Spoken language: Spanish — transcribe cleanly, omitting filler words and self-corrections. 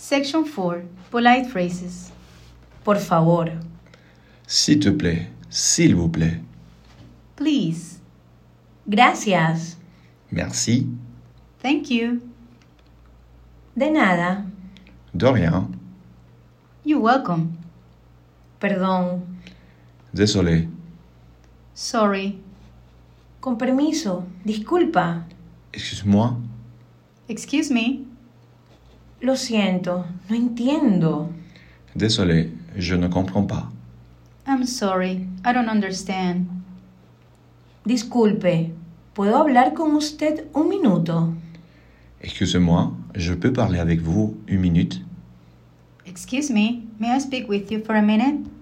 Section 4. Polite phrases. Por favor. S'il te plaît, s'il vous plaît. Please. Gracias. Merci. Thank you. De nada. De rien. You're welcome. Perdón. Désolé. Sorry. Con permiso. Disculpa. Excuse-moi. Excuse me. Lo siento. No entiendo. Désolé, je ne comprends pas. I'm sorry. I don't understand. Disculpe. ¿Puedo hablar con usted un minuto? Excusez-moi, je peux parler avec vous une minute? Excuse me. May I speak with you for a minute?